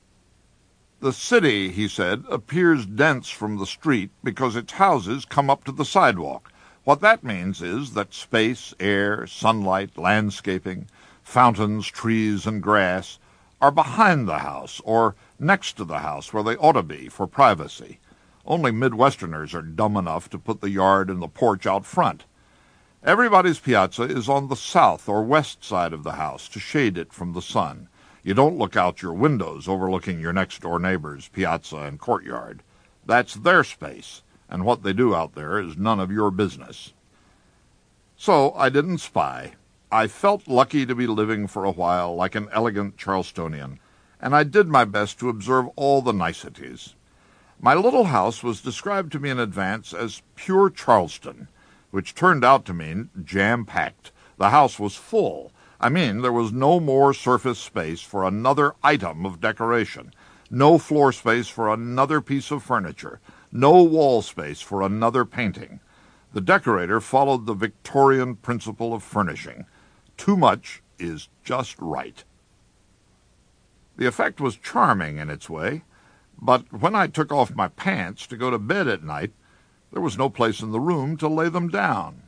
[SPEAKER 2] The city, he said, appears dense from the street because its houses come up to the sidewalk. What that means is that space, air, sunlight, landscaping, fountains, trees, and grass are behind the house or next to the house where they ought to be for privacy. Only Midwesterners are dumb enough to put the yard and the porch out front. Everybody's piazza is on the south or west side of the house to shade it from the sun. You don't look out your windows overlooking your next-door neighbor's piazza and courtyard. That's their space, and what they do out there is none of your business. So I didn't spy. I felt lucky to be living for a while like an elegant Charlestonian, and I did my best to observe all the niceties. My little house was described to me in advance as pure Charleston, which turned out to mean jam-packed. The house was full. I mean, there was no more surface space for another item of decoration, no floor space for another piece of furniture, no wall space for another painting. The decorator followed the Victorian principle of furnishing. Too much is just right. The effect was charming in its way, but when I took off my pants to go to bed at night, there was no place in the room to lay them down.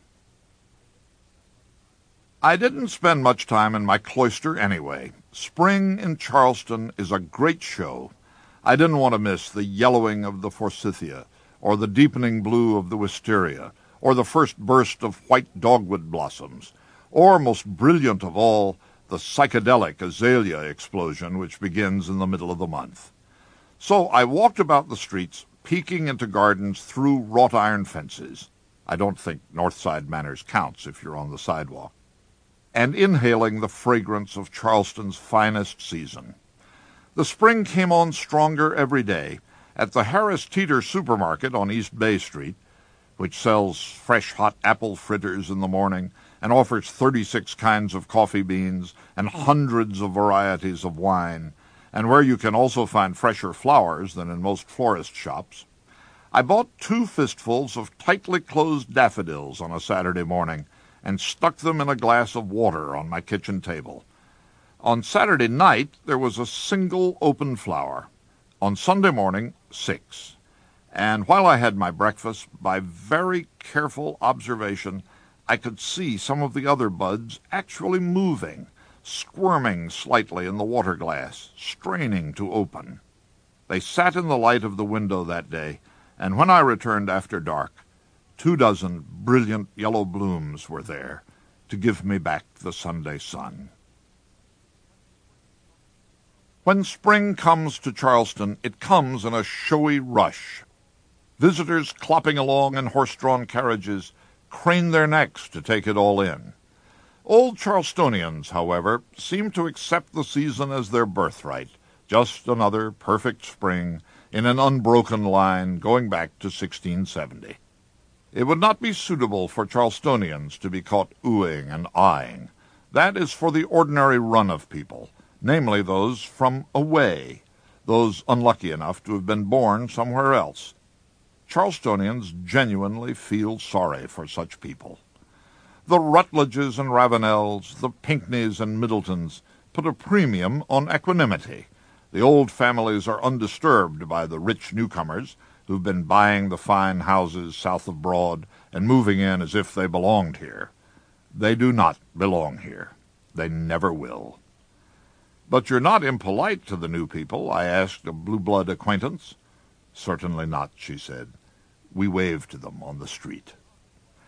[SPEAKER 2] I didn't spend much time in my cloister anyway. Spring in Charleston is a great show. I didn't want to miss the yellowing of the forsythia, or the deepening blue of the wisteria, or the first burst of white dogwood blossoms, or, most brilliant of all, the psychedelic azalea explosion which begins in the middle of the month. So I walked about the streets, peeking into gardens through wrought-iron fences. I don't think Northside Manners counts if you're on the sidewalk. And inhaling the fragrance of Charleston's finest season. The spring came on stronger every day. At the Harris Teeter supermarket on East Bay Street, which sells fresh hot apple fritters in the morning and offers thirty-six kinds of coffee beans and hundreds of varieties of wine, and where you can also find fresher flowers than in most florist shops, I bought two fistfuls of tightly closed daffodils on a Saturday morning and stuck them in a glass of water on my kitchen table. On Saturday night, there was a single open flower. On Sunday morning, six. And while I had my breakfast, by very careful observation, I could see some of the other buds actually moving, squirming slightly in the water glass, straining to open. They sat in the light of the window that day, and when I returned after dark, two dozen brilliant yellow blooms were there to give me back the Sunday sun. When spring comes to Charleston, it comes in a showy rush. Visitors clopping along in horse-drawn carriages crane their necks to take it all in. Old Charlestonians, however, seem to accept the season as their birthright, just another perfect spring in an unbroken line going back to sixteen seventy. It would not be suitable for Charlestonians to be caught oohing and eyeing. That is for the ordinary run of people, namely those from away, those unlucky enough to have been born somewhere else. Charlestonians genuinely feel sorry for such people. The Rutledges and Ravenels, the Pinckneys and Middletons put a premium on equanimity. The old families are undisturbed by the rich newcomers who've been buying the fine houses south of Broad and moving in as if they belonged here. They do not belong here. They never will. "But you're not impolite to the new people?" I asked a blue-blood acquaintance. "Certainly not," she said. We waved to them on the street.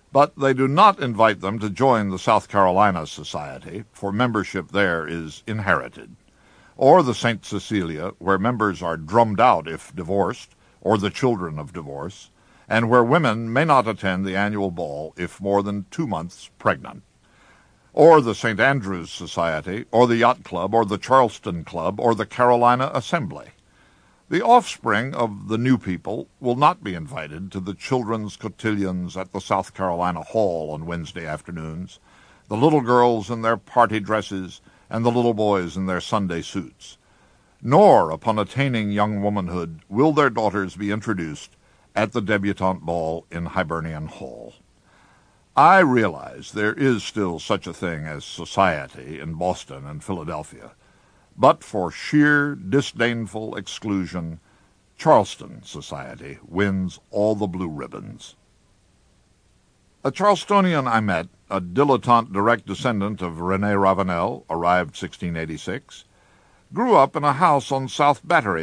[SPEAKER 2] But they do not invite them to join the South Carolina Society, for membership there is inherited, or the Saint Cecilia, where members are drummed out if divorced, or the children of divorce, and where women may not attend the annual ball if more than two months pregnant, or the Saint Andrew's Society, or the Yacht Club, or the Charleston Club, or the Carolina Assembly. The offspring of the new people will not be invited to the children's cotillions at the South Carolina Hall on Wednesday afternoons, the little girls in their party dresses and the little boys in their Sunday suits. Nor, upon attaining young womanhood, will their daughters be introduced at the debutante ball in Hibernian Hall. I realize there is still such a thing as society in Boston and Philadelphia, but for sheer disdainful exclusion, Charleston society wins all the blue ribbons. A Charlestonian I met, a dilettante direct descendant of René Ravenel, arrived sixteen eighty-six, grew up in a house on South Battery